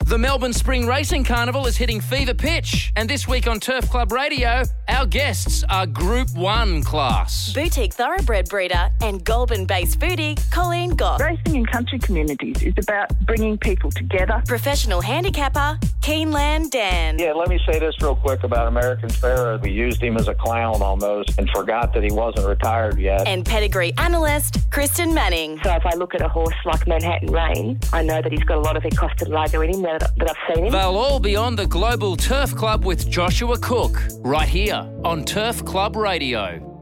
The Melbourne Spring Racing Carnival is hitting fever pitch, and this week on Turf Club Radio, our guests are Group 1 class. Boutique thoroughbred breeder and Goulburn-based foodie Colleen Gott. Racing in country communities is about bringing people together. Professional handicapper Keeneland Dan. Yeah, let me say this real quick about American Pharoah. We used him as a clown almost and forgot that he wasn't retired yet. And pedigree analyst Kristen Manning. So if I look at a horse like Manhattan Rain, I know that he's got a lot of Equestrian Lager in him that I've seen him. They'll all be on the Global Turf Club with Joshua Cook, right here on Turf Club Radio.